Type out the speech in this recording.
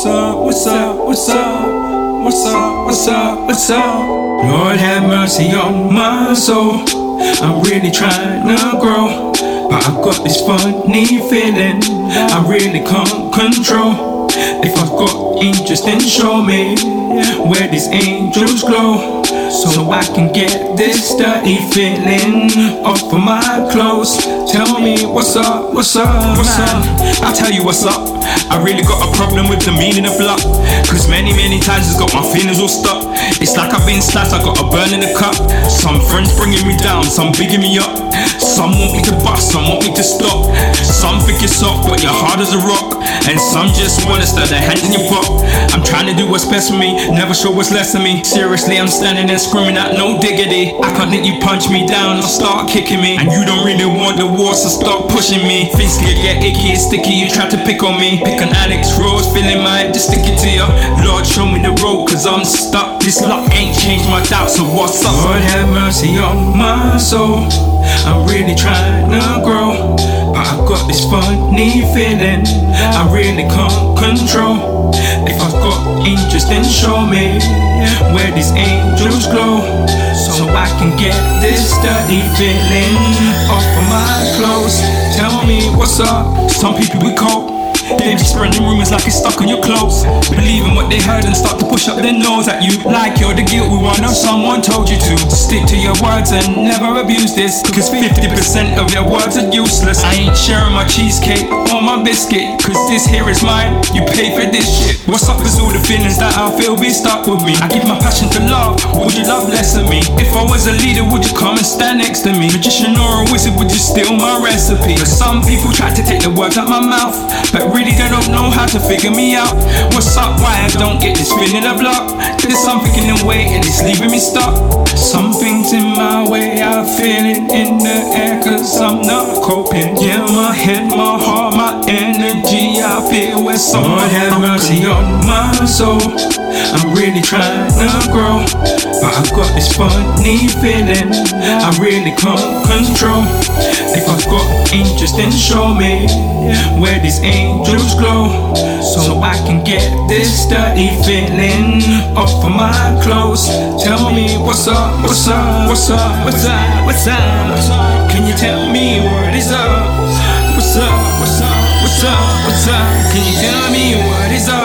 What's up, what's up, what's up? What's up, what's up, what's up? Lord have mercy on my soul. I'm really trying to grow, but I got this funny feeling I really can't control. If I've got interest, then show me where these angels glow, so I can get this dirty feeling off of my clothes. Tell me what's up, what's up, what's up? I'll tell you what's up. I really got a problem with the meaning of luck, cause many times it's got my feelings all stuck. It's like I've been slashed, I got a burn in the cup. Some friends bringing me down, some bigging me up. Some want me to bust, some want me to stop. Some think you're soft, but you're hard as a rock. And some just wanna stir their hands in your pot. I'm trying to do what's best for me, never sure what's less of me. Seriously, I'm standing there screaming out no diggity. I can't let you punch me down or start kicking me, and you don't really want the war, so stop pushing me. Things can get icky and sticky, you try to pick on me. Pick on Alex Rose, feeling mine, just stick it to you. Lord, show me the road, cause I'm stuck. This luck ain't changed my doubts, so what's up? Lord have mercy on my soul. I'm really trying to grow, but I got this funny feeling I really can't control. If I've got interest, then show me where these angels glow, so I can get this dirty feeling off of my clothes. Tell me what's up. Some people we cope, they be spreading rumors like it's stuck on your clothes, believing what they heard and start to push up their nose at you, like you're the guilty one or someone told you to. Stick to your words and never abuse this, cause 50% of your words are useless. I ain't sharing my cheesecake or my biscuit, cause this here is mine, you pay for this shit. What's up is all the feelings that I feel be stuck with me. I give my passion to love, would you love less of me? If I was a leader, would you come and stand next to me? Magician or a wizard, would you steal my recipe? Cause some people try to take the words out my mouth, but really they don't know how to figure me out. What's up, why I don't get this feeling of luck? There's something in the way and it's leaving me stuck. Something's in my way, I feel it in the air, cause I'm not coping. Yeah, my head, my heart, my energy, I feel where so Lord have mercy on my soul. I'm really trying to grow, but I've got this funny feeling I really can't control. If I've got interest, then show me where these angels glow, so I can get this dirty feeling off of my clothes. Tell me what's up, what's up, what's up, what's up, what's up? Can you tell me what is up? What's up, what's up, what's up, what's up? Can you tell me what is up?